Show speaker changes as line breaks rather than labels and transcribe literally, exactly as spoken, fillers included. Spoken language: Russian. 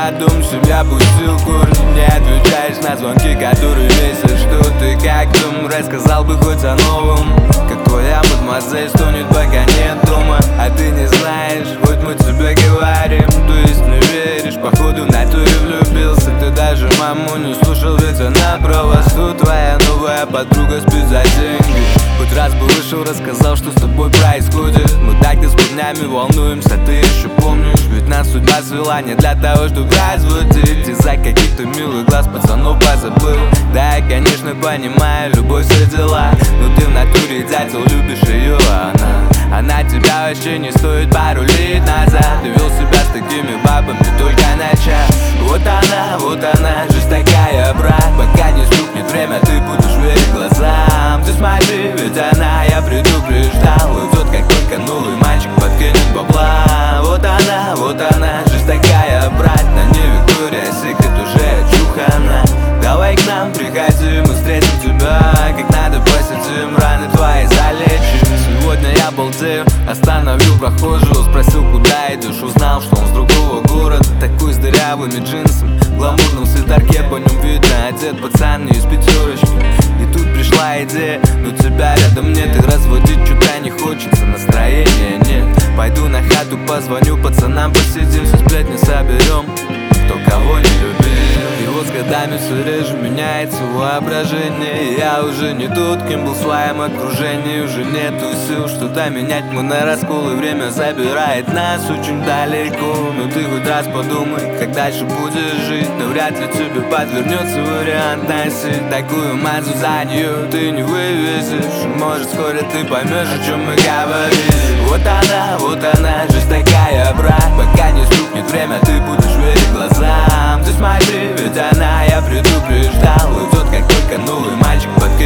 на дом, семья пустил корни. Не отвечаешь на звонки, которые месяц ждут. Ты как там рассказал бы хоть о новом? Как твоя мадемуазель стонет, пока нет дома. А ты не знаешь, хоть мы тебе говорим. То есть не веришь, походу в натуре влюбился. Ты даже маму не слушал, ведь она права. Тут твоя новая подруга спит за деньги. Хоть раз бы вышел, рассказал, что с тобой происходит. Мы так-то с парнями волнуемся, ты еще помнишь? Ведь нас судьба свела не для того, чтобы разводить. Из-за каких-то милых глаз пацанов позабыл. Да, я, конечно, понимаю, любовь все дела. Но ты в натуре дятел, любишь ее, а она Она тебя вообще не стоит пару лет назад. Ты вел себя с такими бабами только на час. Вот она, вот она, жизнь такая, брат. Пока не стукнет время, ты будешь верить глазам. Ты смотри, ведь она, я предупреждал. Уйдет, как только новый мальчик подкинет бабла. Вот она, вот она, жизнь такая, брат. На ней Виктория Секрет уже чухана. Давай к нам приходи, мы встретим тебя. Как надо посетим, раны твои залечим. Сегодня я балдею, остановил прохожего. Спросил, куда идешь, узнал, что он с другого города. Такой с дырявыми джинсами, в гламурном свитерке. По нем видно, одет пацан не из пятерочки. И тут пришла идея, но тебя рядом нет. И разводить что-то не хочется, настроения нет. Пойду на хату, позвоню пацанам, посидим, все сплетни соберем, кто кого не любит. И вот с годами все реже меняется воображение. Я уже не тот, кем был в своем окружении. Уже нету сил что-то менять, мы на раскол. И время забирает нас очень далеко. Но ты хоть раз подумай, как дальше будешь жить. Но вряд ли тебе подвернется вариант носить такую мазу, за нее ты не вывезешь. Может скоро ты поймешь, о чем мы говорили. Вот она, вот она, жизнь такая, брат. Пока не стукнет время, ты будешь верить глазам. Ты смотри, ведь она, я предупреждал. Уйдет, как только новый мальчик под